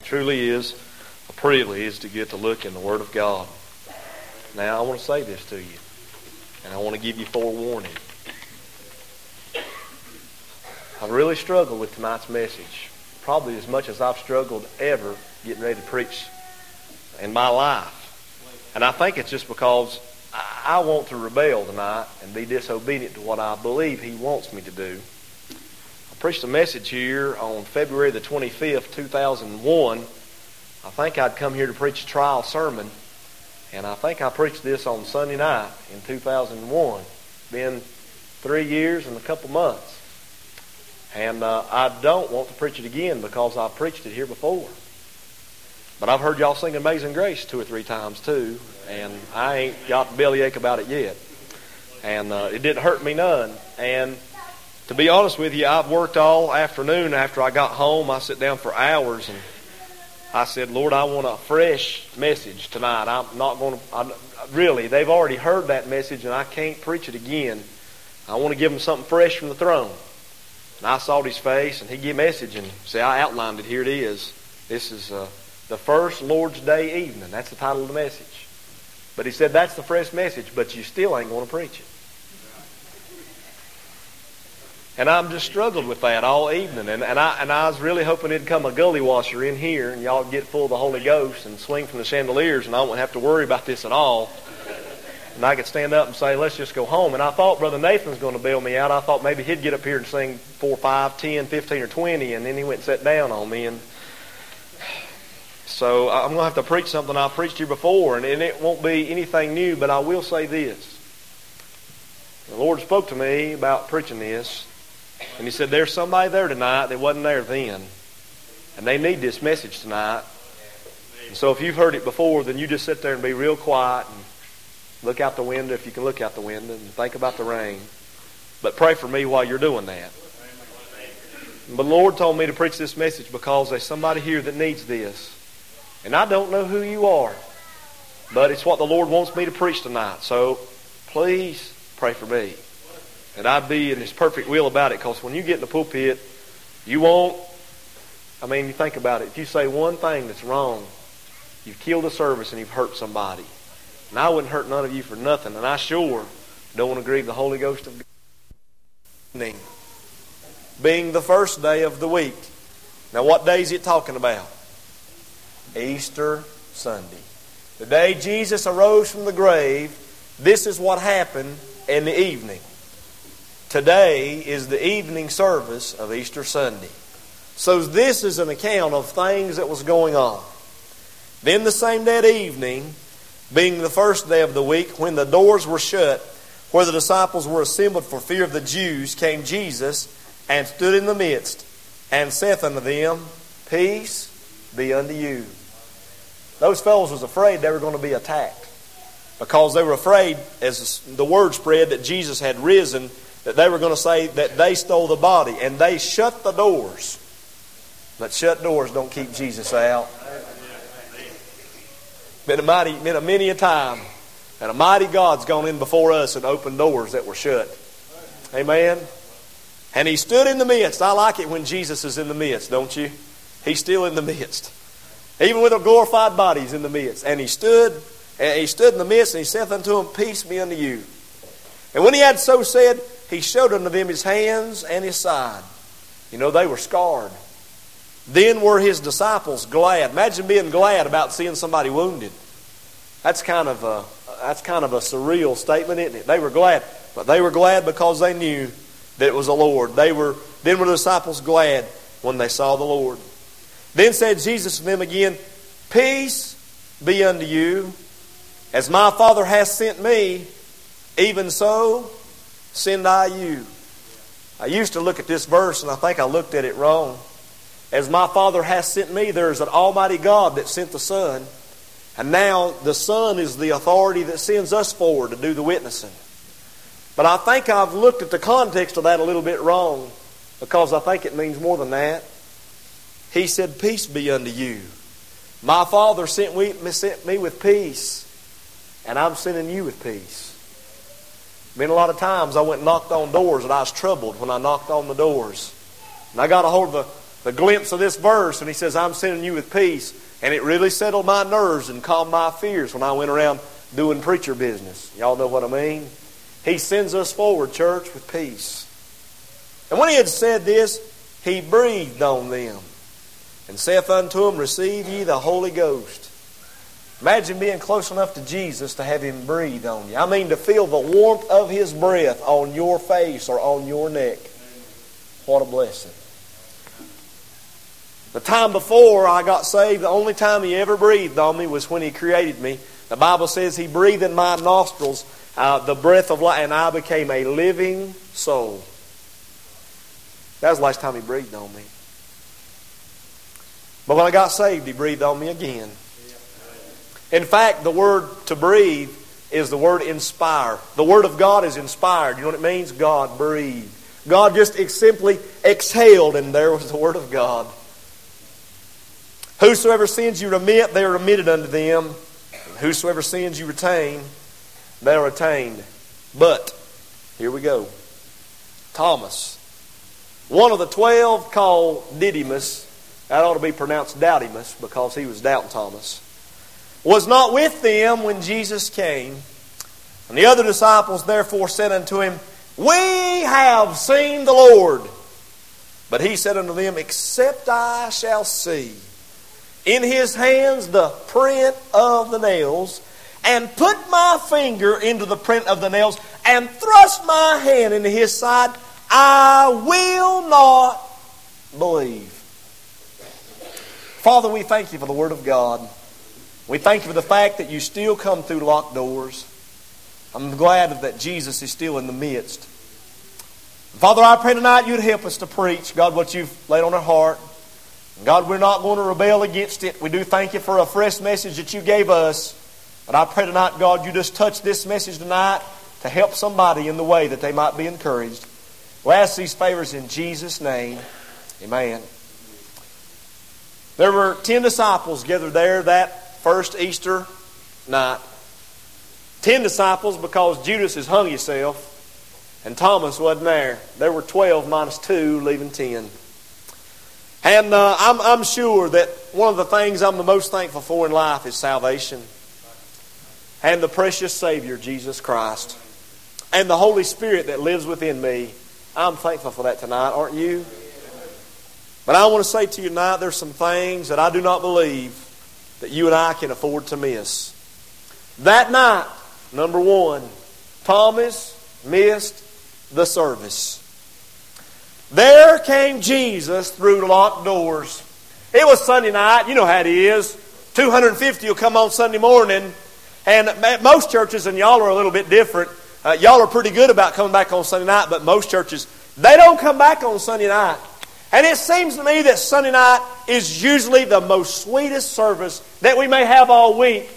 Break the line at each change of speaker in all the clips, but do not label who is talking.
truly is a privilege to get to look in the Word of God. Now, I want to say this to you, and I want to give you forewarning. I really struggled with tonight's message, probably as much as I've struggled ever getting ready to preach in my life. And I think it's just because I want to rebel tonight and be disobedient to what I believe He wants me to do. I preached a message here on February the 25th, 2001. I think I'd come here to preach a trial sermon, and I think I preached this on Sunday night in 2001. It's been 3 years and a couple months. And I don't want to preach it again because I've preached it here before. But I've heard y'all sing Amazing Grace 2 or 3 times too, and I ain't got the bellyache about it yet. And it didn't hurt me none. And to be honest with you, I've worked all afternoon. After I got home, I sit down for hours, and I said, Lord, I want a fresh message tonight. I'm not going to, really, they've already heard that message, and I can't preach it again. I want to give them something fresh from the throne. And I saw His face, and He gave a message, and see, I outlined it. Here it is. This is the first Lord's Day evening. That's the title of the message. But He said, that's the fresh message, but you still ain't going to preach it. And I'm just struggled with that all evening. And I was really hoping it'd come a gully washer in here, and y'all would get full of the Holy Ghost and swing from the chandeliers, and I wouldn't have to worry about this at all. And I could stand up and say, let's just go home. And I thought Brother Nathan was going to bail me out. I thought maybe he'd get up here and sing 4, 5, 10, 15, or 20, and then he went and sat down on me. And so I'm going to have to preach something I've preached here before, and it won't be anything new, but I will say this. The Lord spoke to me about preaching this, and He said, there's somebody there tonight that wasn't there then, and they need this message tonight. And so if you've heard it before, then you just sit there and be real quiet and look out the window if you can look out the window and think about the rain. But pray for me while you're doing that. But the Lord told me to preach this message because there's somebody here that needs this. And I don't know who you are, but it's what the Lord wants me to preach tonight. So please pray for me. And I'd be in His perfect will about it, because when you get in the pulpit, you won't, you think about it. If you say one thing that's wrong, you've killed a service and you've hurt somebody. And I wouldn't hurt none of you for nothing. And I sure don't want to grieve the Holy Ghost of God. Being the first day of the week. Now what day is it talking about? Easter Sunday. The day Jesus arose from the grave, this is what happened in the evening. Today is the evening service of Easter Sunday. So this is an account of things that was going on. Then the same that evening, being the first day of the week, when the doors were shut, where the disciples were assembled for fear of the Jews, came Jesus and stood in the midst, and saith unto them, Peace be unto you. Those fellows was afraid they were going to be attacked, because they were afraid, as the word spread, that Jesus had risen, that they were going to say that they stole the body, and they shut the doors. But shut doors don't keep Jesus out. Been many a time that a mighty God's gone in before us and opened doors that were shut. Amen. And He stood in the midst. I like it when Jesus is in the midst, don't you? He's still in the midst. Even with a glorified body, He's in the midst. And He stood in the midst, and He saith unto them, Peace be unto you. And when He had so said, He showed unto them His hands and His side. You know, they were scarred. Then were His disciples glad. Imagine being glad about seeing somebody wounded. That's kind of a surreal statement, isn't it? They were glad. But they were glad because they knew that it was the Lord. Then were the disciples glad when they saw the Lord. Then said Jesus to them again, Peace be unto you. As my Father hath sent me, even so send I you. I used to look at this verse, and I think I looked at it wrong. As my Father hath sent me, there is an almighty God that sent the Son. And now the Son is the authority that sends us forward to do the witnessing. But I think I've looked at the context of that a little bit wrong, because I think it means more than that. He said, Peace be unto you. My Father sent me with peace, and I'm sending you with peace. Been a lot of times I went and knocked on doors, and I was troubled when I knocked on the doors. And I got a hold of the glimpse of this verse, and he says, I'm sending you with peace. And it really settled my nerves and calmed my fears when I went around doing preacher business. Y'all know what I mean? He sends us forward, church, with peace. And when he had said this, he breathed on them and saith unto them, Receive ye the Holy Ghost. Imagine being close enough to Jesus to have Him breathe on you. I mean, to feel the warmth of His breath on your face or on your neck. What a blessing. The time before I got saved, the only time He ever breathed on me was when He created me. The Bible says He breathed in my nostrils the breath of life, and I became a living soul. That was the last time He breathed on me. But when I got saved, He breathed on me again. In fact, the word to breathe is the word inspire. The Word of God is inspired. You know what it means? God breathed. God just simply exhaled, and there was the Word of God. Whosoever sins you remit, they are remitted unto them. And whosoever sins you retain, they are retained. But, here we go. Thomas, one of the 12 called Didymus, that ought to be pronounced Doubtimus because he was doubting Thomas, was not with them when Jesus came. And the other disciples therefore said unto him, We have seen the Lord. But he said unto them, Except I shall see in His hands the print of the nails, and put my finger into the print of the nails, and thrust my hand into His side, I will not believe. Father, we thank You for the Word of God. We thank You for the fact that You still come through locked doors. I'm glad that Jesus is still in the midst. Father, I pray tonight You'd help us to preach, God, what You've laid on our heart. God, we're not going to rebel against it. We do thank You for a fresh message that You gave us. But I pray tonight, God, You just touch this message tonight to help somebody in the way that they might be encouraged. We'll ask these favors in Jesus' name. Amen. There were 10 disciples gathered there that first Easter night. 10 disciples because Judas has hung himself and Thomas wasn't there. There were 12 minus 2, leaving 10. And I'm sure that one of the things I'm the most thankful for in life is salvation. And the precious Savior, Jesus Christ. And the Holy Spirit that lives within me. I'm thankful for that tonight, aren't you? But I want to say to you tonight, there's some things that I do not believe that you and I can afford to miss. That night, number one, Thomas missed the service. There came Jesus through locked doors. It was Sunday night. You know how it is. 250 will come on Sunday morning. And at most churches, and y'all are a little bit different, y'all are pretty good about coming back on Sunday night, but most churches, they don't come back on Sunday night. And it seems to me that Sunday night is usually the most sweetest service that we may have all week.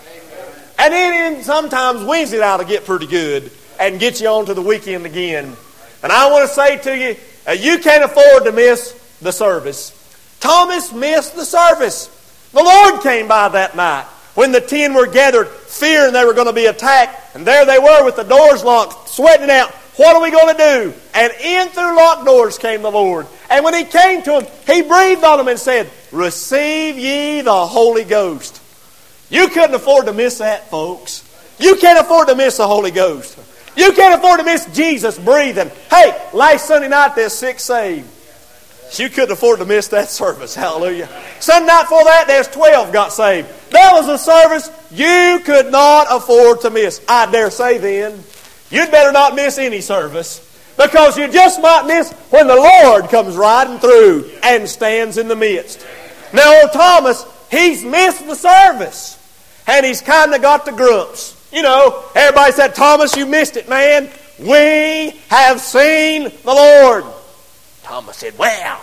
And then sometimes Wednesday night will get pretty good and get you on to the weekend again. And I want to say to you, you can't afford to miss the service. Thomas missed the service. The Lord came by that night when the 10 were gathered, fearing they were going to be attacked. And there they were with the doors locked, sweating out. What are we going to do? And in through locked doors came the Lord. And when He came to them, He breathed on them and said, Receive ye the Holy Ghost. You couldn't afford to miss that, folks. You can't afford to miss the Holy Ghost. You can't afford to miss Jesus breathing. Hey, last Sunday night there's 6 saved. You couldn't afford to miss that service. Hallelujah. Sunday night before that there's 12 got saved. That was a service you could not afford to miss. I dare say then, you'd better not miss any service, because you just might miss when the Lord comes riding through and stands in the midst. Now old Thomas, he's missed the service. And he's kind of got the grumps. You know, everybody said, Thomas, you missed it, man. We have seen the Lord. Thomas said, well,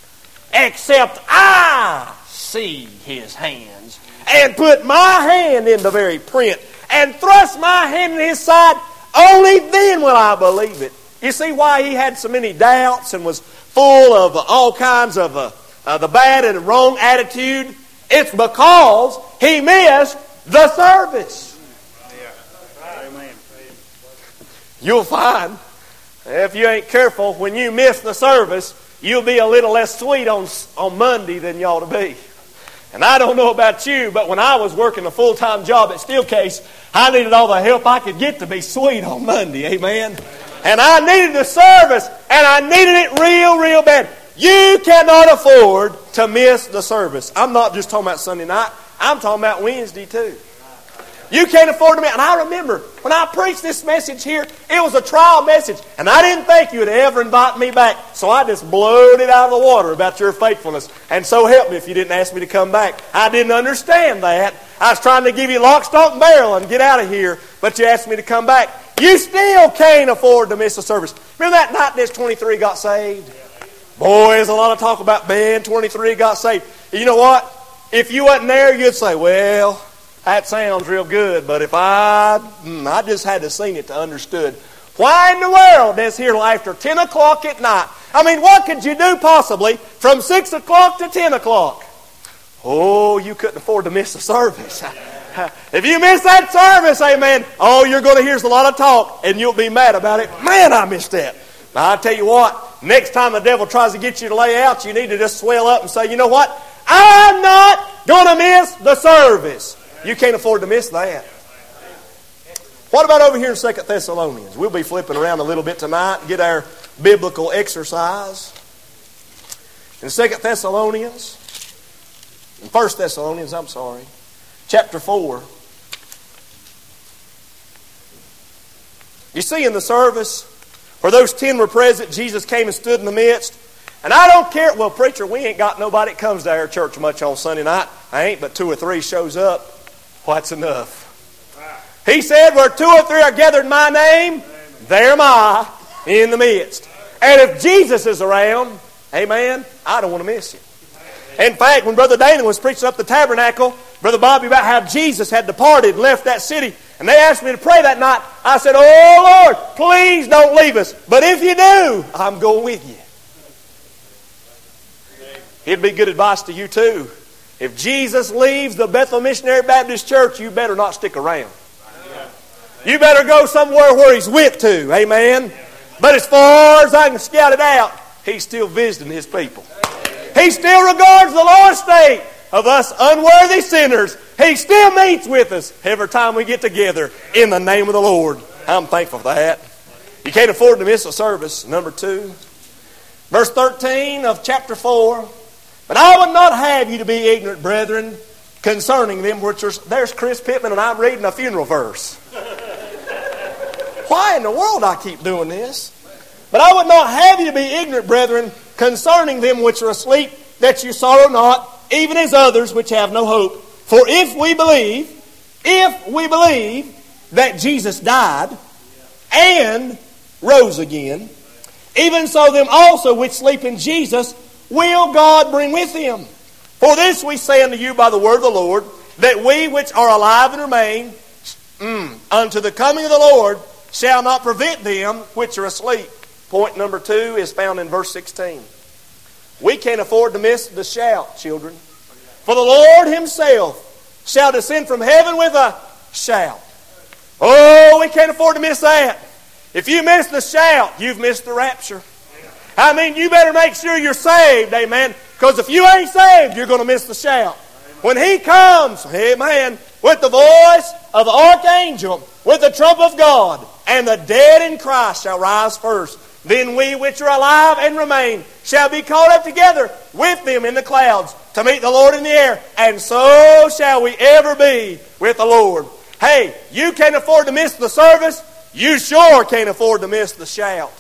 except I see His hands and put my hand in the very print and thrust my hand in His side, only then will I believe it. You see why he had so many doubts and was full of all kinds of the bad and wrong attitude? It's because he missed the service. You'll find, if you ain't careful, when you miss the service, you'll be a little less sweet on Monday than you ought to be. And I don't know about you, but when I was working a full-time job at Steelcase, I needed all the help I could get to be sweet on Monday. Amen? And I needed the service, and I needed it real, real bad. You cannot afford to miss the service. I'm not just talking about Sunday night. I'm talking about Wednesday too. You can't afford to miss. And I remember when I preached this message here, it was a trial message. And I didn't think you would ever invite me back. So I just blowed it out of the water about your faithfulness. And so help me if you didn't ask me to come back. I didn't understand that. I was trying to give you lock, stock, and barrel and get out of here. But you asked me to come back. You still can't afford to miss a service. Remember that night this 23 got saved? Boy, there's a lot of talk about Ben 23 got saved. You know what? If you wasn't there, you'd say, well, that sounds real good, but if I just had to seen it to understood. Why in the world is here after 10 o'clock at night? I mean, what could you do possibly from 6 o'clock to 10 o'clock? Oh, you couldn't afford to miss the service. If you miss that service, amen, all you're going to hear is a lot of talk, and you'll be mad about it. Man, I missed that. Now, I tell you what, next time the devil tries to get you to lay out, you need to just swell up and say, you know what? I'm not going to miss the service. You can't afford to miss that. What about over here in 2 Thessalonians? We'll be flipping around a little bit tonight and get our biblical exercise. In 2 Thessalonians, in 1 Thessalonians, chapter 4. You see in the service, where those 10 were present, Jesus came and stood in the midst. And I don't care, well, preacher, we ain't got nobody that comes to our church much on Sunday night. I ain't, but 2 or 3 shows up. What's enough? He said, where 2 or 3 are gathered in my name, there am I in the midst. And if Jesus is around, amen, I don't want to miss you. In fact, when Brother Dana was preaching up the tabernacle, Brother Bobby, about how Jesus had departed and left that city, and they asked me to pray that night, I said, oh Lord, please don't leave us. But if you do, I'm going with you. It'd be good advice to you too. If Jesus leaves the Bethel Missionary Baptist Church, you better not stick around. You better go somewhere where He's with to. Amen. But as far as I can scout it out, He's still visiting His people. He still regards the lower state of us unworthy sinners. He still meets with us every time we get together in the name of the Lord. I'm thankful for that. You can't afford to miss a service. Number 2. Verse 13 of chapter 4. But I would not have you to be ignorant, brethren, concerning them which are... There's Chris Pittman and I'm reading a funeral verse. Why in the world I keep doing this? But I would not have you to be ignorant, brethren, concerning them which are asleep, that you sorrow not, even as others which have no hope. For if we believe that Jesus died and rose again, even so them also which sleep in Jesus will God bring with Him. For this we say unto you by the word of the Lord, that we which are alive and remain unto the coming of the Lord shall not prevent them which are asleep. Point number 2 is found in verse 16. We can't afford to miss the shout, children. For the Lord Himself shall descend from heaven with a shout. Oh, we can't afford to miss that. If you miss the shout, you've missed the rapture. I mean, you better make sure you're saved, amen. Because if you ain't saved, you're going to miss the shout. When He comes, amen, with the voice of the archangel, with the trump of God, and the dead in Christ shall rise first. Then we which are alive and remain shall be caught up together with them in the clouds to meet the Lord in the air. And so shall we ever be with the Lord. Hey, you can't afford to miss the service. You sure can't afford to miss the shout.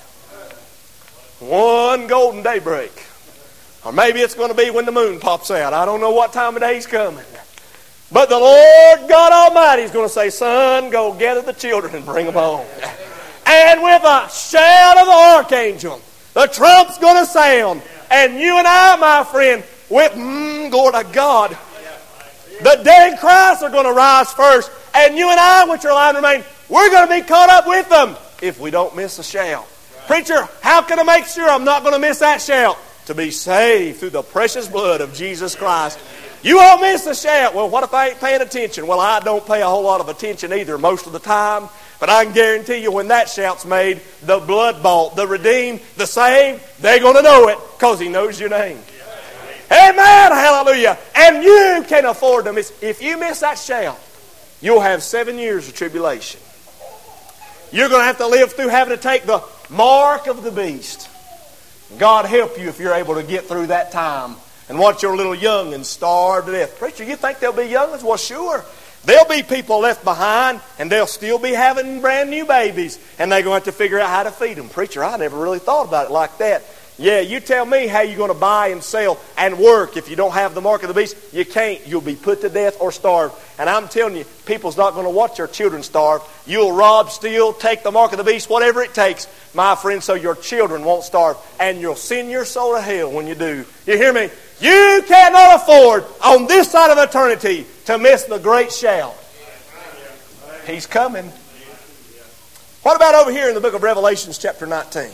One golden daybreak. Or maybe it's going to be when the moon pops out. I don't know what time of day He's coming. But the Lord God Almighty is going to say, son, go gather the children and bring them home. And with a shout of the archangel, the trump's going to sound. And you and I, my friend, with, glory to God, the dead in Christ are going to rise first. And you and I, which are alive and remain, we're going to be caught up with them if we don't miss a shout. Preacher, how can I make sure I'm not going to miss that shout? To be saved through the precious blood of Jesus Christ. You won't miss the shout. Well, what if I ain't paying attention? Well, I don't pay a whole lot of attention either most of the time.
But I can guarantee you when that shout's made, the blood-bought, the redeemed, the saved, they're going to know it because He knows your name. Amen. Hallelujah. And you can afford to miss. If you miss that shout, you'll have 7 years of tribulation. You're going to have to live through having to take the mark of the beast. God help you if you're able to get through that time and watch your little young'uns starve to death. Preacher, you think there'll be young'uns? Well, sure. There'll be people left behind, and they'll still be having brand new babies, and they're going to have to figure out how to feed them. Preacher, I never really thought about it like that. Yeah, you tell me how you're going to buy and sell and work if you don't have the mark of the beast. You can't. You'll be put to death or starved. And I'm telling you, people's not going to watch their children starve. You'll rob, steal, take the mark of the beast, whatever it takes, my friend, so your children won't starve. And you'll send your soul to hell when you do. You hear me? You cannot afford on this side of eternity to miss the great shout. He's coming. What about over here in the book of Revelation, chapter 19?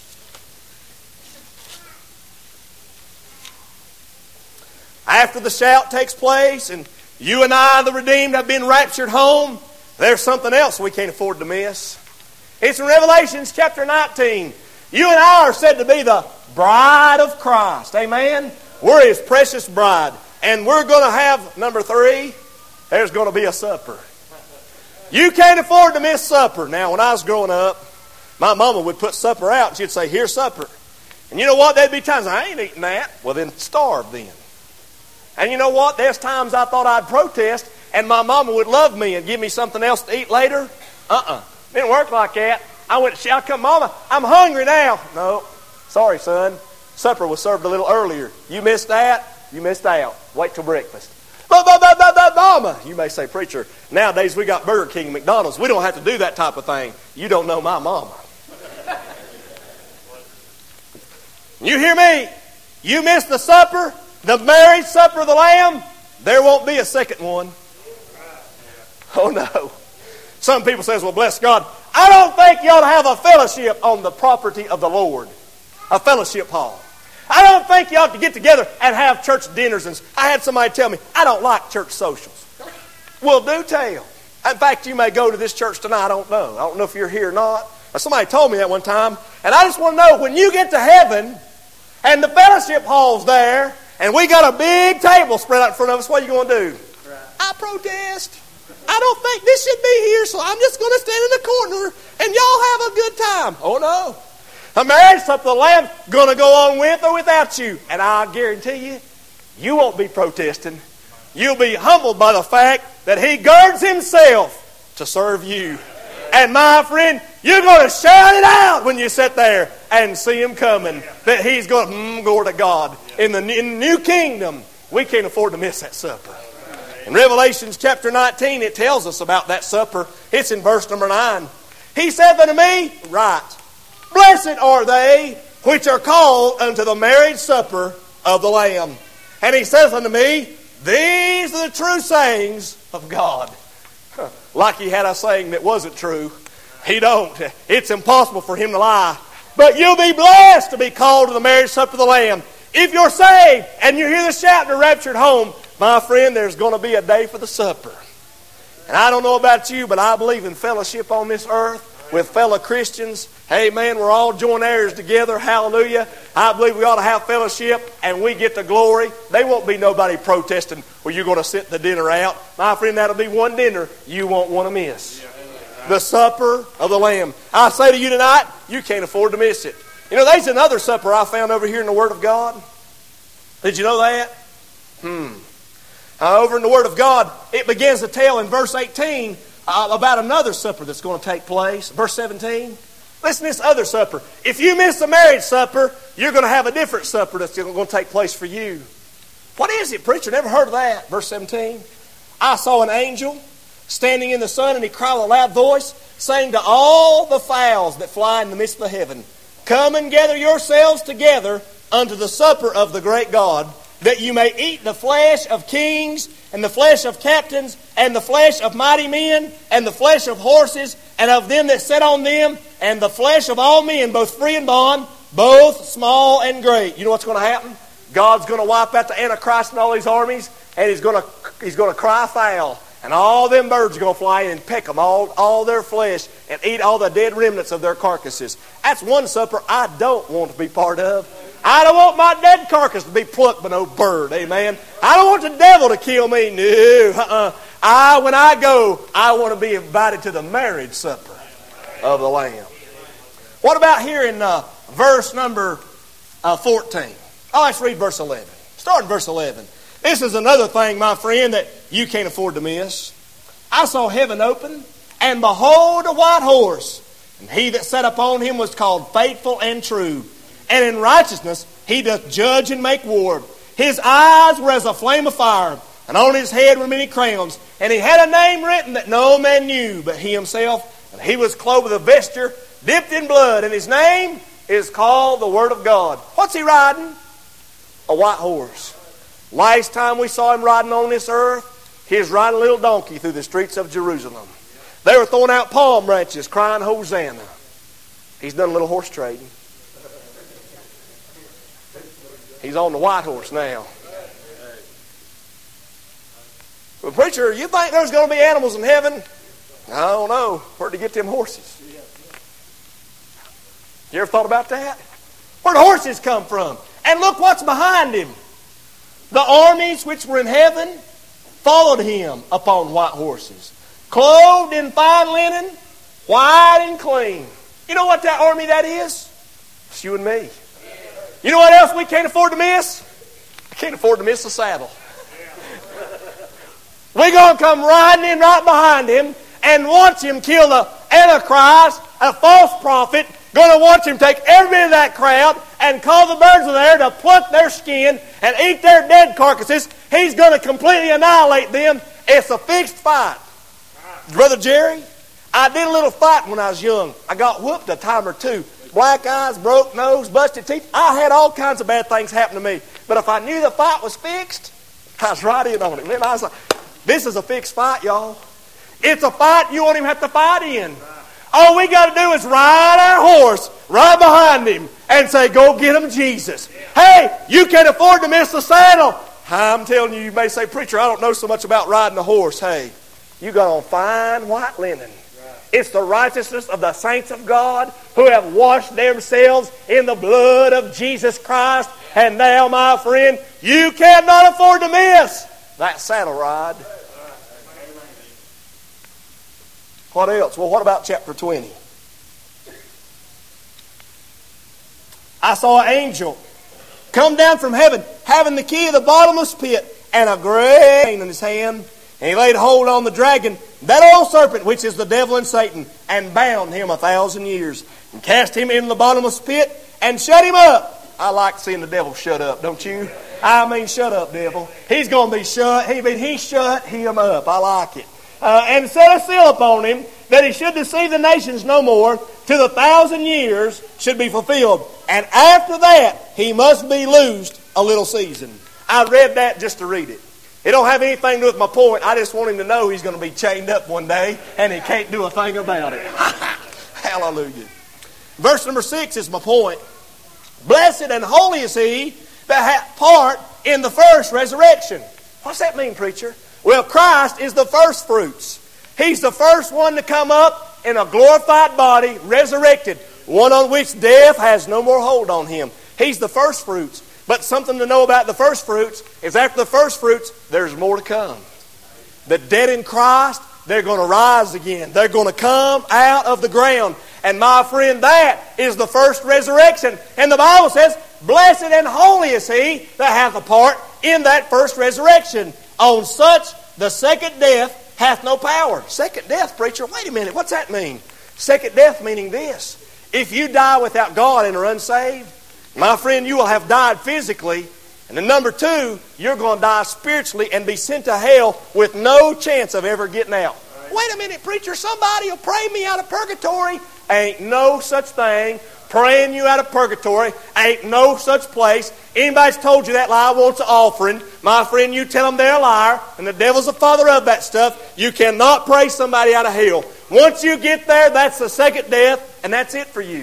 After the shout takes place and you and I, the redeemed, have been raptured home, there's something else we can't afford to miss. It's in Revelation chapter 19. You and I are said to be the bride of Christ. Amen? We're His precious bride. And we're going to have, number 3, there's going to be a supper. You can't afford to miss supper. Now, when I was growing up, my mama would put supper out and she'd say, here's supper. And you know what? There'd be times I ain't eating that. Well, then starve then. And you know what? There's times I thought I'd protest and my mama would love me and give me something else to eat later. Didn't work like that. I come, Mama, I'm hungry now. No, sorry, son. Supper was served a little earlier. You missed that, you missed out. Wait till breakfast. Mama, you may say, preacher, nowadays we got Burger King and McDonald's. We don't have to do that type of thing. You don't know my mama. You hear me? You missed the supper, the marriage supper of the Lamb, there won't be a second one. Oh no. Some people say, well, bless God, I don't think you ought to have a fellowship on the property of the Lord. A fellowship hall. I don't think you ought to get together and have church dinners. And I had somebody tell me, I don't like church socials. Well, do tell. In fact, you may go to this church tonight. I don't know. I don't know if you're here or not. Somebody told me that one time. And I just want to know, when you get to heaven and the fellowship hall's there and we got a big table spread out in front of us, what are you going to do? Right. I protest. I don't think this should be here, so I'm just going to stand in the corner and y'all have a good time. Oh, no. A marriage supper of the Lamb going to go on with or without you. And I guarantee you, you won't be protesting. You'll be humbled by the fact that He girds Himself to serve you. And my friend, you're going to shout it out when you sit there and see Him coming. That He's going, glory to God. In the new kingdom, we can't afford to miss that supper. In Revelation chapter 19, it tells us about that supper. It's in verse number 9. He said unto me, right, blessed are they which are called unto the marriage supper of the Lamb. And He says unto me, these are the true sayings of God. Like He had a saying that wasn't true. He don't. It's impossible for Him to lie. But you'll be blessed to be called to the marriage supper of the Lamb. If you're saved and you hear the shout and are raptured home, my friend, there's going to be a day for the supper. And I don't know about you, but I believe in fellowship on this earth with fellow Christians. Amen. We're all joint heirs together. Hallelujah. I believe we ought to have fellowship and we get the glory. There won't be nobody protesting, well, you're going to sit the dinner out. My friend, that'll be one dinner you won't want to miss. The supper of the Lamb. I say to you tonight, you can't afford to miss it. You know, there's another supper I found over here in the Word of God. Did you know that? Over in the Word of God, it begins to tell in verse 18 about another supper that's going to take place. Verse 17. Listen to this other supper. If you miss the marriage supper, you're going to have a different supper that's going to take place for you. What is it, preacher? Never heard of that. Verse 17. I saw an angel standing in the sun, and he cried with a loud voice, saying to all the fowls that fly in the midst of the heaven, come and gather yourselves together unto the supper of the great God, that you may eat the flesh of kings, and the flesh of captains, and the flesh of mighty men, and the flesh of horses, and of them that sit on them, and the flesh of all men, both free and bond, both small and great. You know what's going to happen? God's going to wipe out the Antichrist and all his armies, and he's going to cry foul. And all them birds are going to fly in and peck them, all their flesh, and eat all the dead remnants of their carcasses. That's one supper I don't want to be part of. I don't want my dead carcass to be plucked by no bird. Amen. I don't want the devil to kill me. No. When I go, I want to be invited to the marriage supper of the Lamb. What about here in verse number 14? Oh, let's read verse 11. Start in verse 11. This is another thing, my friend, that you can't afford to miss. I saw heaven open, and behold, a white horse. And he that sat upon him was called Faithful and True. And in righteousness he doth judge and make war. His eyes were as a flame of fire, and on his head were many crowns. And he had a name written that no man knew but he himself. And he was clothed with a vesture dipped in blood, and his name is called the Word of God. What's he riding? A white horse. Last time we saw him riding on this earth, he was riding a little donkey through the streets of Jerusalem. They were throwing out palm branches, crying Hosanna. He's done a little horse trading. He's on the white horse now. Well, preacher, you think there's going to be animals in heaven? I don't know. Where'd they get them horses? You ever thought about that? Where'd the horses come from? And look what's behind him. The armies which were in heaven followed him upon white horses, clothed in fine linen, white and clean. You know what that army that is? It's you and me. You know what else we can't afford to miss? We can't afford to miss the saddle. We're going to come riding in right behind him and watch him kill the Antichrist, a false prophet. Going to watch him take every bit of that crowd and call the birds of the air to pluck their skin and eat their dead carcasses. He's going to completely annihilate them. It's a fixed fight. Brother Jerry, I did a little fighting when I was young. I got whooped a time or two. Black eyes, broke nose, busted teeth. I had all kinds of bad things happen to me. But if I knew the fight was fixed, I was right in on it. Man, I was like, this is a fixed fight, y'all. It's a fight you won't even have to fight in. All we got to do is ride our horse right behind him and say, go get him, Jesus. Hey, you can't afford to miss the saddle. I'm telling you, you may say, preacher, I don't know so much about riding a horse. Hey, you got on fine white linen. It's the righteousness of the saints of God who have washed themselves in the blood of Jesus Christ. And now, my friend, you cannot afford to miss that saddle ride. What else? Well, what about chapter 20? I saw an angel come down from heaven, having the key of the bottomless pit and a great chain in his hand. And he laid hold on the dragon, that old serpent, which is the devil and Satan, and bound him 1,000 years, and cast him into the bottomless pit, and shut him up. I like seeing the devil shut up, don't you? I mean, shut up, devil. He's going to be shut. He shut him up. I like it. And set a seal upon him, that he should deceive the nations no more, till the 1,000 years should be fulfilled. And after that, he must be loosed a little season. I read that just to read it. It don't have anything to do with my point. I just want him to know he's going to be chained up one day, and he can't do a thing about it. Hallelujah. Verse number 6 is my point. Blessed and holy is he that hath part in the first resurrection. What's that mean, preacher? Well, Christ is the first fruits. He's the first one to come up in a glorified body, resurrected, one on which death has no more hold on him. He's the first fruits. But something to know about the first fruits is after the first fruits, there's more to come. The dead in Christ, they're going to rise again. They're going to come out of the ground. And my friend, that is the first resurrection. And the Bible says, blessed and holy is he that hath a part in that first resurrection. On such the second death hath no power. Second death, preacher, wait a minute, what's that mean? Second death meaning this. If you die without God and are unsaved, my friend, you will have died physically. And then number 2, you're going to die spiritually and be sent to hell with no chance of ever getting out. Wait a minute, preacher, somebody will pray me out of purgatory. Ain't no such thing. Praying you out of purgatory. Ain't no such place. Anybody's told you that lie wants an offering. My friend, you tell them they're a liar. And the devil's the father of that stuff. You cannot pray somebody out of hell. Once you get there, that's the second death. And that's it for you.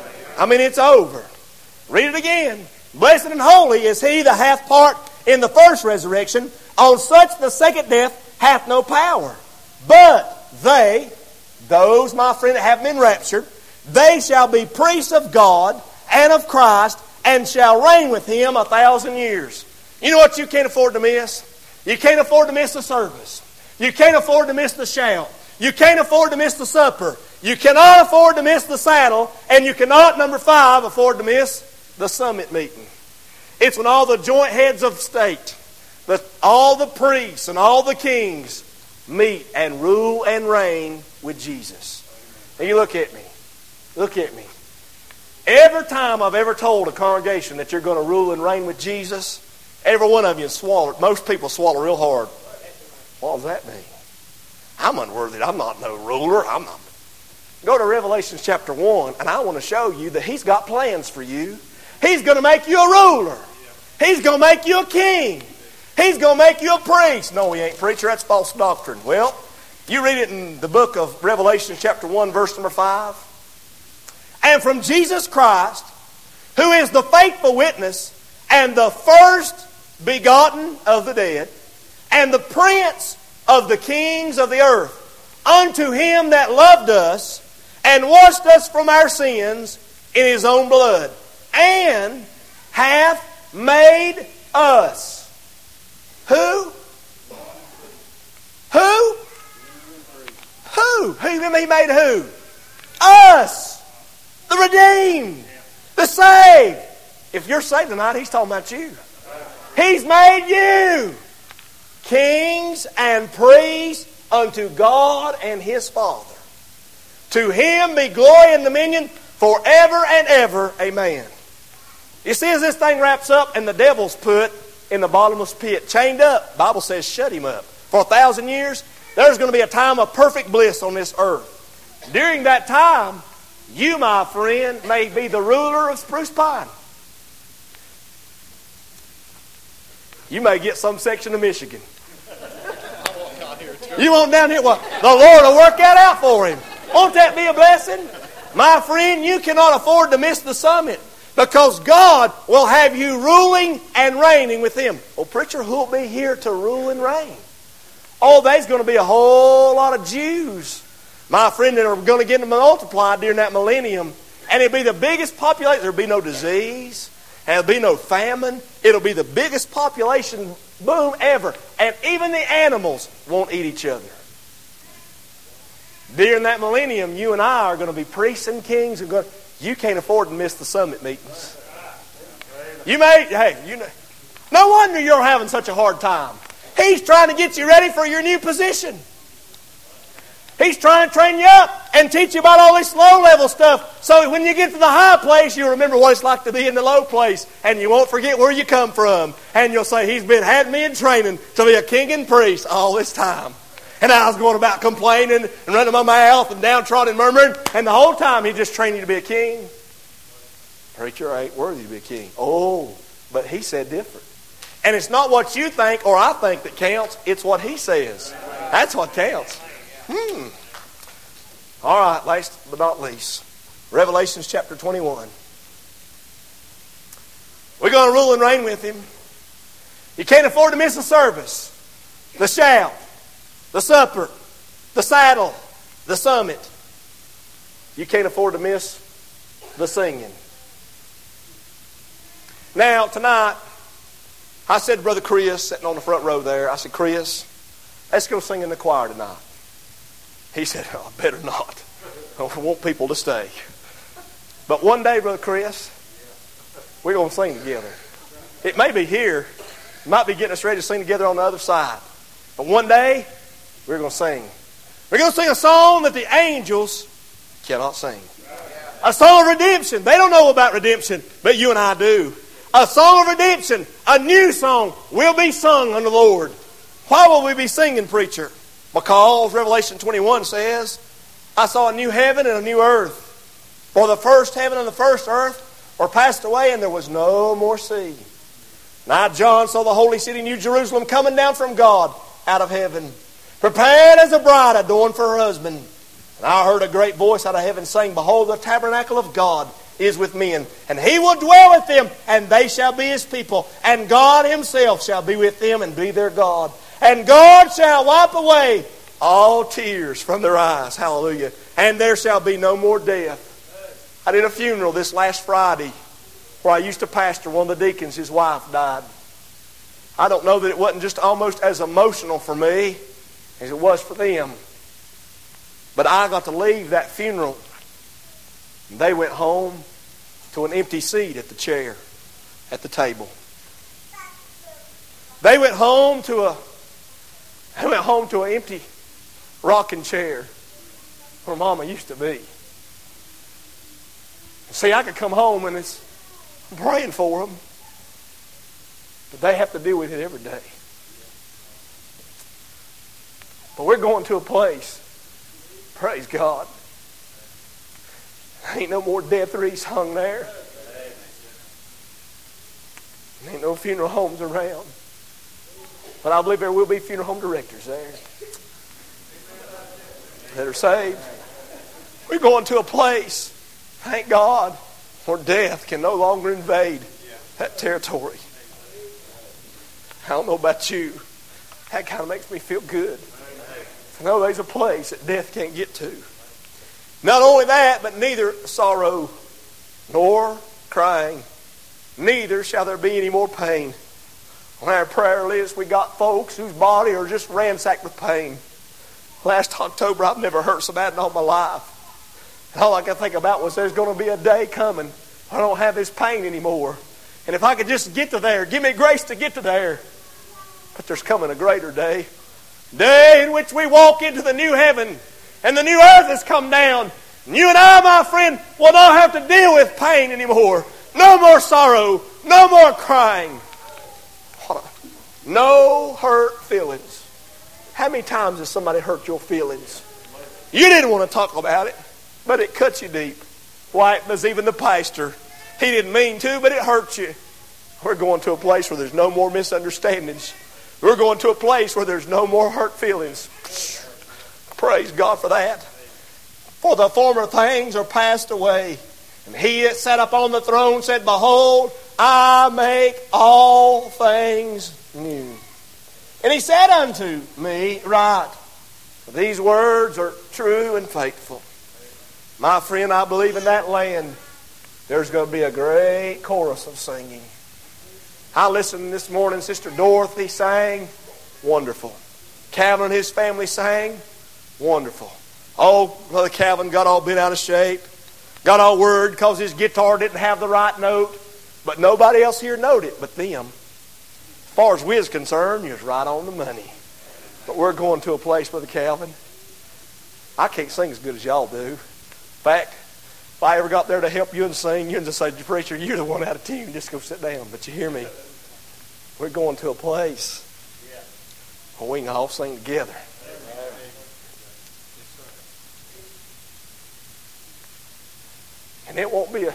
I mean, it's over. Read it again. Blessed and holy is he that hath part in the first resurrection. On such the second death hath no power. But they, those, my friend, that have been raptured, they shall be priests of God and of Christ, and shall reign with Him 1,000 years. You know what you can't afford to miss? You can't afford to miss the service. You can't afford to miss the shout. You can't afford to miss the supper. You cannot afford to miss the saddle. And you cannot, number 5, afford to miss the summit meeting. It's when all the joint heads of state, all the priests and all the kings meet and rule and reign with Jesus. And you look at me. Look at me. Every time I've ever told a congregation that you're going to rule and reign with Jesus, every one of you swallowed. Most people swallow real hard. What does that mean? I'm unworthy. I'm not no ruler. I'm not. Go to Revelation chapter 1, and I want to show you that He's got plans for you. He's going to make you a ruler. He's going to make you a king. He's going to make you a priest. No, He ain't, preacher. That's false doctrine. Well, you read it in the book of Revelation chapter 1, verse number 5. And from Jesus Christ, who is the faithful witness and the first begotten of the dead, and the prince of the kings of the earth, unto Him that loved us and washed us from our sins in His own blood, and hath made us. Who? Who? Who? Who He made who? Us. The redeemed. The saved. If you're saved tonight, He's talking about you. He's made you kings and priests unto God and His Father. To Him be glory and dominion forever and ever. Amen. You see, as this thing wraps up and the devil's put in the bottomless pit, chained up, the Bible says shut him up. For 1,000 years, there's going to be a time of perfect bliss on this earth. During that time, you, my friend, may be the ruler of Spruce Pine. You may get some section of Michigan. You want down here? Well, the Lord will work that out for him. Won't that be a blessing? My friend, you cannot afford to miss the summit, because God will have you ruling and reigning with Him. Oh, preacher, who will be here to rule and reign? Oh, there's going to be a whole lot of Jews, my friend, that are going to get multiplied during that millennium. And it'll be the biggest population. There'll be no disease. And there'll be no famine. It'll be the biggest population boom ever. And even the animals won't eat each other. During that millennium, you and I are going to be priests and kings. And you can't afford to miss the summit meetings. You may, no wonder you're having such a hard time. He's trying to get you ready for your new position. He's trying to train you up and teach you about all this low-level stuff, so when you get to the high place, you'll remember what it's like to be in the low place, and you won't forget where you come from. And you'll say, He's had me in training to be a king and priest all this time. And I was going about complaining and running my mouth and downtrodden and murmuring, and the whole time He just trained you to be a king. Preacher, I ain't worthy to be a king. Oh, but He said different. And it's not what you think or I think that counts, it's what He says. That's what counts. All right, last but not least, Revelation chapter 21. We're going to rule and reign with Him. You can't afford to miss the service, the shout, the supper, the saddle, the summit. You can't afford to miss the singing. Now, tonight, I said to Brother Chris, sitting on the front row there, I said, Chris, let's go sing in the choir tonight. He said, oh, I better not. I want people to stay. But one day, Brother Chris, we're going to sing together. It may be here. It might be getting us ready to sing together on the other side. But one day, we're going to sing. We're going to sing a song that the angels cannot sing. A song of redemption. They don't know about redemption, but you and I do. A song of redemption. A new song will be sung unto the Lord. Why will we be singing, preacher? Because Revelation 21 says, I saw a new heaven and a new earth. For the first heaven and the first earth were passed away, and there was no more sea. And I, John, saw the holy city, New Jerusalem, coming down from God out of heaven, prepared as a bride adorned for her husband. And I heard a great voice out of heaven saying, Behold, the tabernacle of God is with men, and He will dwell with them, and they shall be His people, and God Himself shall be with them and be their God. And God shall wipe away all tears from their eyes. Hallelujah. And there shall be no more death. I did a funeral this last Friday where I used to pastor. One of the deacons, his wife died. I don't know that it wasn't just almost as emotional for me as it was for them. But I got to leave that funeral. And they went home to an empty seat at the chair, at the table. They went home to an empty rocking chair where Mama used to be. See, I could come home and I'm praying for them, but they have to deal with it every day. But we're going to a place, praise God, ain't no more death wreaths hung there. Ain't no funeral homes around. But I believe there will be funeral home directors there that are saved. We're going to a place, thank God, where death can no longer invade that territory. I don't know about you. That kind of makes me feel good. I know there's a place that death can't get to. Not only that, but neither sorrow nor crying, neither shall there be any more pain. On our prayer list, we got folks whose body are just ransacked with pain. Last October, I've never hurt so bad in all my life. And all I could think about was there's going to be a day coming I don't have this pain anymore. And if I could just get to there, give me grace to get to there. But there's coming a greater day. Day in which we walk into the new heaven and the new earth has come down. And you and I, my friend, will not have to deal with pain anymore. No more sorrow. No more crying. No hurt feelings. How many times has somebody hurt your feelings? You didn't want to talk about it, but it cut you deep. Why, it was even the pastor. He didn't mean to, but it hurt you. We're going to a place where there's no more misunderstandings. We're going to a place where there's no more hurt feelings. Praise God for that. For the former things are passed away. And he that sat upon the throne said, Behold, I make all things new. And he said unto me, Write, for these words are true and faithful. My friend, I believe in that land there's going to be a great chorus of singing. I listened this morning, Sister Dorothy sang, wonderful. Calvin and his family sang, wonderful. Oh, Brother Calvin got all bent out of shape, got all worried because his guitar didn't have the right note, but nobody else here knowed it but them. As far as we is concerned, you was right on the money. But we're going to a place, Brother Calvin, I can't sing as good as y'all do. In fact, if I ever got there to help you and sing, you'd just say, Preacher, you're the one out of tune. Just go sit down. But you hear me? We're going to a place where we can all sing together. And it won't be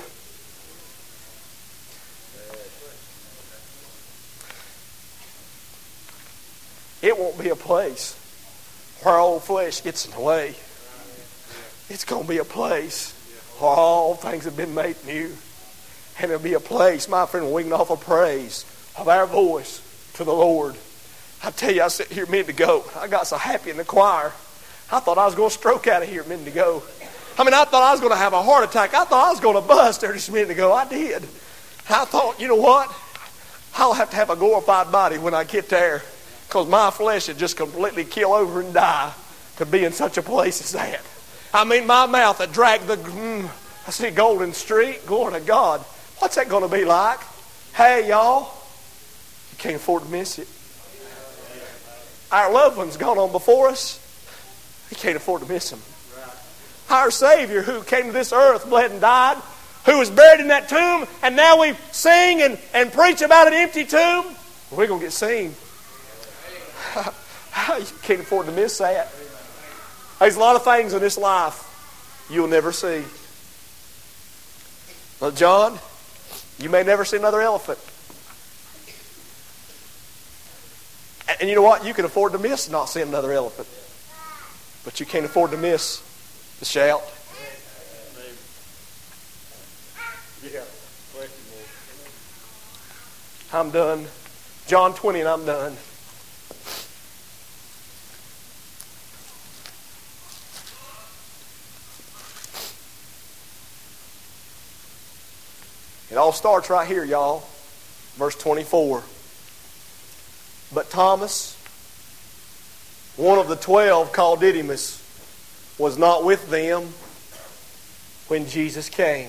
a place where old flesh gets in the way. It's going to be a place where all things have been made new. And it'll be a place, my friend, where we can offer praise of our voice to the Lord. I tell you, I sit here a minute ago. I got so happy in the choir. I thought I was going to stroke out of here a minute ago. I thought I was going to have a heart attack. I thought I was going to bust there just a minute ago. I did. I thought, you know what? I'll have to have a glorified body when I get there. Because my flesh would just completely kill over and die to be in such a place as that. My mouth that dragged I see Golden Street. Glory to God. What's that going to be like? Hey, y'all, you can't afford to miss it. Our loved ones gone on before us. You can't afford to miss them. Our Savior who came to this earth, bled and died, who was buried in that tomb, and now we sing and preach about an empty tomb. We're going to get seen. You can't afford to miss that. There's a lot of things in this life you'll never see. Well, John, you may never see another elephant. And you know what? You can afford to miss not seeing another elephant. But you can't afford to miss the shout. I'm done. John 20 and I'm done. It all starts right here, y'all. Verse 24. But Thomas, one of the 12 called Didymus, was not with them when Jesus came.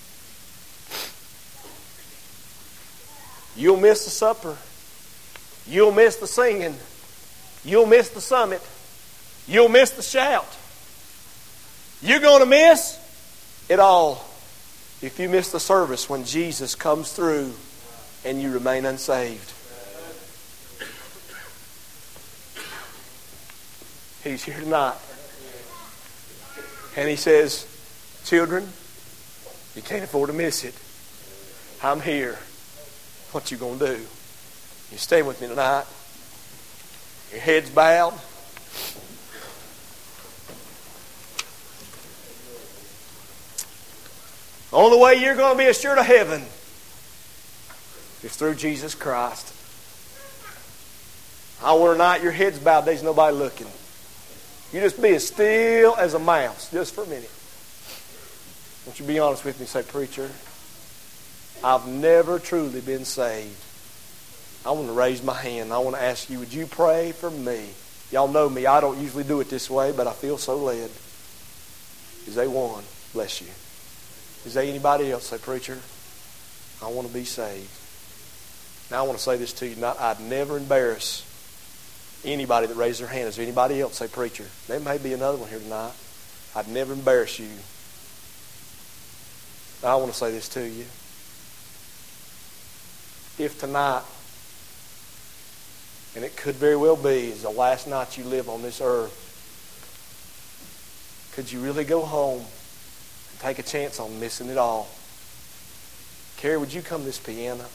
You'll miss the supper. You'll miss the singing. You'll miss the summit. You'll miss the shout. You're going to miss it all if you miss the service when Jesus comes through and you remain unsaved. He's here tonight. And He says, children, you can't afford to miss it. I'm here. What you going to do? You stay with me tonight. Your head's bowed. The only way you're going to be assured of heaven is through Jesus Christ. I want tonight your head's bowed. There's nobody looking. You just be as still as a mouse, just for a minute. Won't you be honest with me and say, preacher, I've never truly been saved. I want to raise my hand. I want to ask you, would you pray for me? Y'all know me. I don't usually do it this way, but I feel so led. Is there one? Bless you. Is there anybody else? Say, preacher, I want to be saved. Now I want to say this to you. I'd never embarrass anybody that raised their hand. Is there anybody else? Say, preacher. There may be another one here tonight. I'd never embarrass you. Now I want to say this to you. If tonight, and it could very well be, is the last night you live on this earth, could you really go home and take a chance on missing it all? Carrie, would you come to this piano?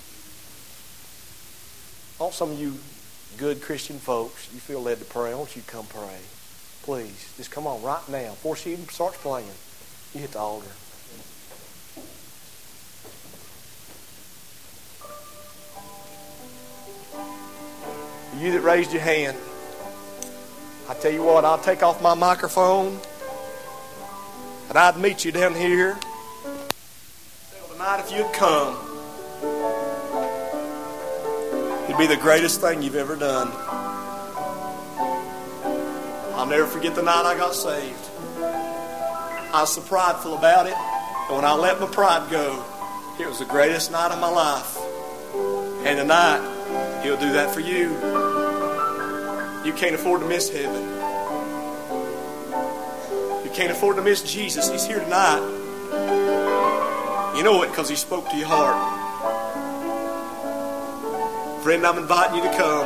I want some of you good Christian folks, you feel led to pray, I want you to come pray. Please, just come on right now. Before she even starts playing, you hit the altar. You that raised your hand, I tell you what, I'll take off my microphone and I'd meet you down here. Tonight, if you'd come, it'd be the greatest thing you've ever done. I'll never forget the night I got saved. I was so prideful about it, and when I let my pride go, it was the greatest night of my life. And tonight, He'll do that for you. You can't afford to miss heaven. You can't afford to miss Jesus. He's here tonight. You know it because He spoke to your heart. Friend, I'm inviting you to come.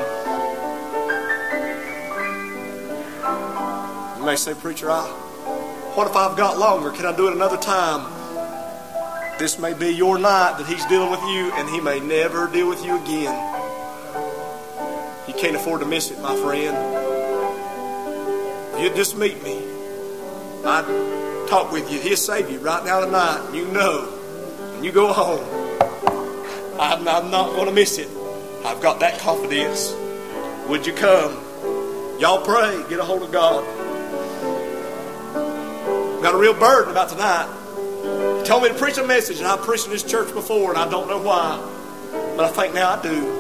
You may say, preacher, what if I've got longer? Can I do it another time? This may be your night that He's dealing with you, and He may never deal with you again. You can't afford to miss it, my friend. If you'd just meet me, I'd talk with you. He'll save you right now tonight. You know, when you go home, I'm not going to miss it. I've got that confidence. Would you come? Y'all pray. Get a hold of God. I've got a real burden about tonight. He told me to preach a message, and I've preached in this church before, and I don't know why. But I think now I do.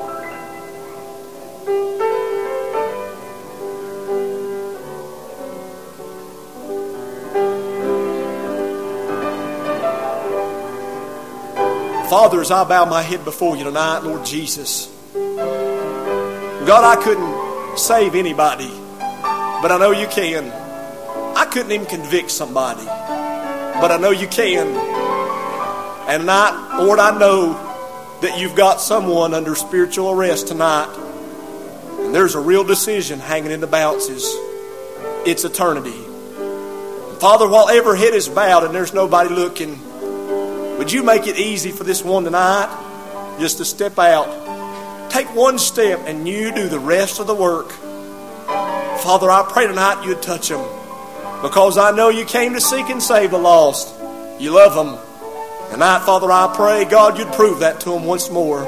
Father, as I bow my head before you tonight, Lord Jesus, God, I couldn't save anybody, but I know you can. I couldn't even convict somebody, but I know you can. And tonight, Lord, I know that you've got someone under spiritual arrest tonight, and there's a real decision hanging in the balances. It's eternity. Father, while every head is bowed and there's nobody looking, would you make it easy for this one tonight just to step out? Take one step and you do the rest of the work. Father, I pray tonight you'd touch them, because I know you came to seek and save the lost. You love them. Tonight, Father, I pray, God, you'd prove that to them once more.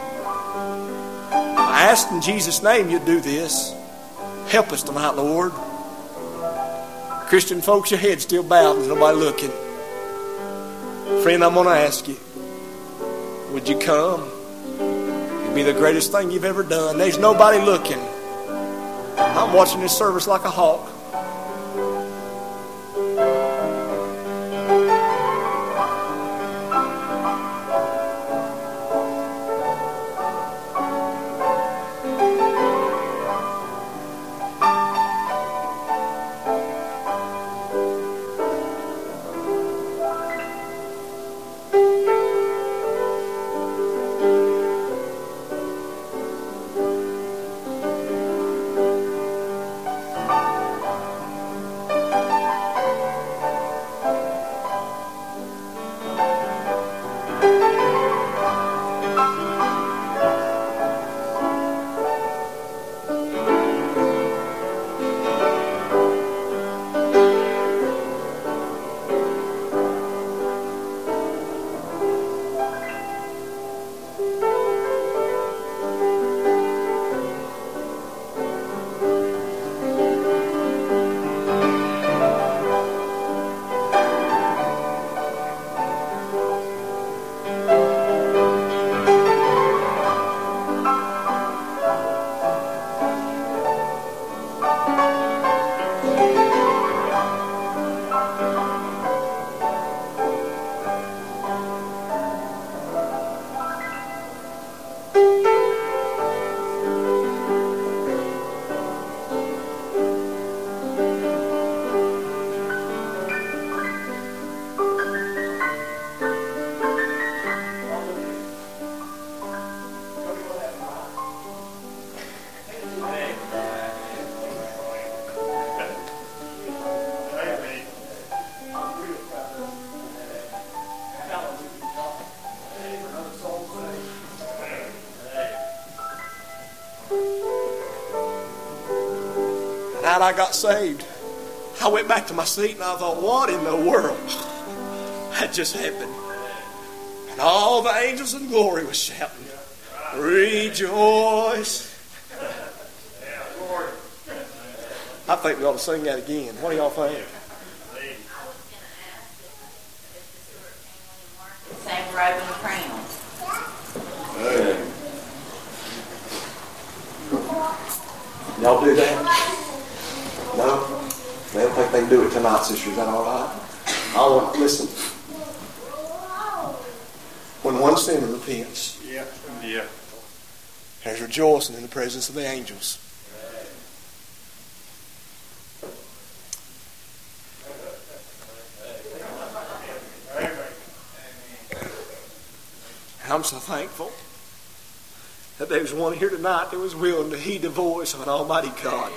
I ask in Jesus' name you'd do this. Help us tonight, Lord. Christian folks, your head's still bowed. There's nobody looking. Friend, I'm going to ask you, Would you come? It'd be the greatest thing you've ever done. There's nobody looking. I'm watching this service like a hawk. Night I got saved, I went back to my seat and I thought, what in the world had just happened? And all the angels in glory was shouting, rejoice. I think we ought to sing that again. What do y'all think?
Same robe and crown.
Y'all do that? No? They don't think they can do it tonight, sister. Is that all right? I want to listen. When one sinner repents, there's rejoicing in the presence of the angels. I'm so thankful that there was one here tonight that was willing to heed the voice of an almighty God.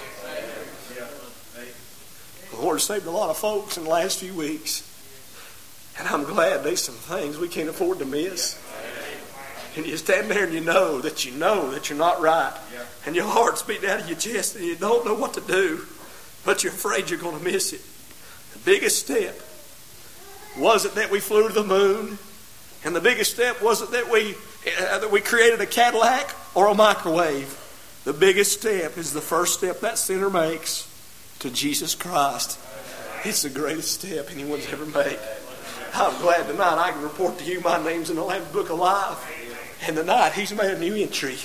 The Lord saved a lot of folks in the last few weeks. And I'm glad there's some things we can't afford to miss. And you stand there and you know that you're not right. And your heart's beating out of your chest and you don't know what to do. But you're afraid you're going to miss it. The biggest step wasn't that we flew to the moon. And the biggest step wasn't that we created a Cadillac or a microwave. The biggest step is the first step that sinner makes to Jesus Christ. It's the greatest step anyone's ever made. I'm glad tonight I can report to you my name's in the Lamb's Book of Life. And tonight He's made a new entry.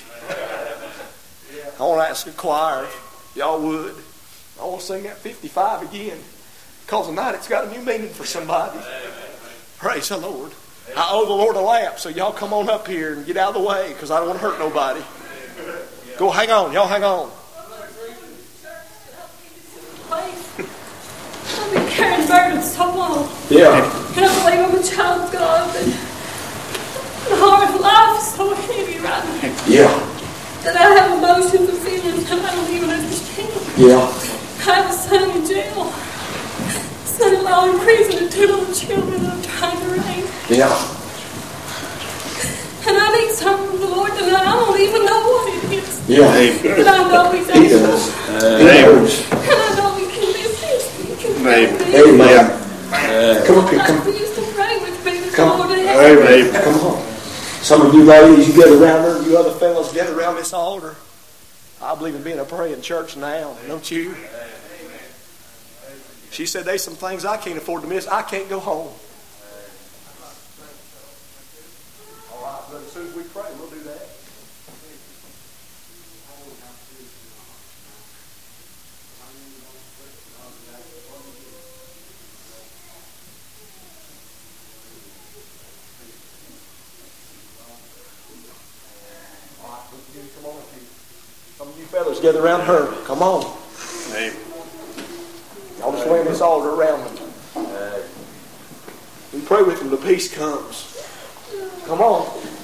I want to ask the choir if y'all would. I want to sing that 55 again. Because tonight it's got a new meaning for somebody. Praise the Lord. I owe the Lord a lap, so y'all come on up here and get out of the way because I don't want to hurt nobody. Go, hang on. Y'all hang on.
I've been carrying burdens so long.
Yeah.
And I believe I'm a child of God, but the heart of life is so heavy right now.
Yeah.
That I have emotions and feelings that I don't even understand.
Yeah.
I have a son in jail, son-in-law in prison, and 2 little children that I'm trying to raise.
Yeah.
And I need something from the Lord tonight. I don't even know what it is.
Yeah.
But I know He's able.
He does.
And I know He can do this. He can do this.
Amen. Come up here. Come.
I used to pray with me this
Come.
morning.
Amen. Come on. Some of you ladies, you get around her. You other fellas, get around this altar. I believe in being a praying church now. Don't you? She said, there's some things I can't afford to miss. I can't go home. All right, brother.
together around her. Come on.
Amen.
Y'all just lay this altar around them. We pray with them. The peace comes. Come on.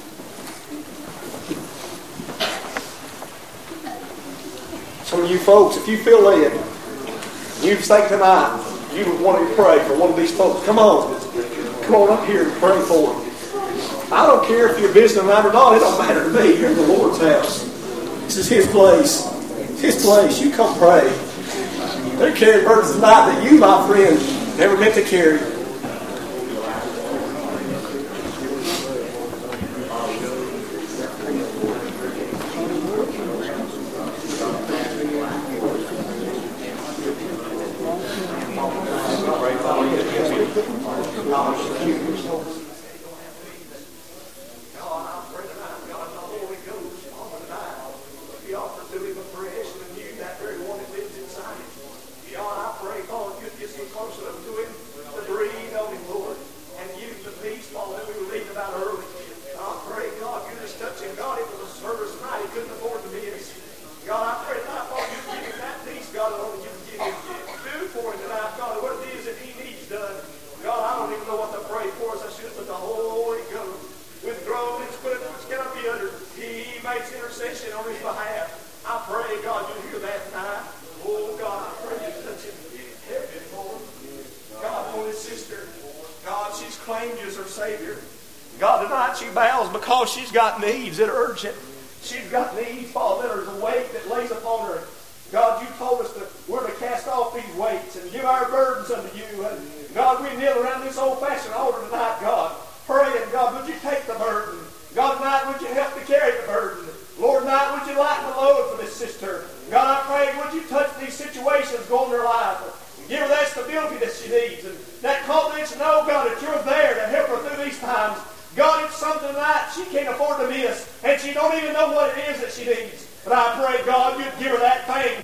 Some of you folks, if you feel led, you say tonight, you would want to pray for one of these folks. Come on. Come on up here and pray for them. I don't care if you're visiting them or not. It don't matter to me. You're in the Lord's house. This is His place. It's His place. You come pray. They're carrying burdens tonight that you, my friend, never meant to carry. Because she's got needs that are urgent. She's got needs, Father, there's a weight that lays upon her. God, you told us that we're to cast off these weights and give our burdens unto you. And God, we kneel around this old-fashioned altar tonight, God, praying, God, would you take the burden? God, tonight, would you help to carry the burden? Lord, tonight, would you lighten the load for this sister? God, I pray, would you touch these situations going in her life? Give her that stability that she needs and that confidence to know, God, that you're there to help her through these times. God, it's something tonight she can't afford to miss, and she don't even know what it is that she needs. But I pray, God, you'd give her that thing.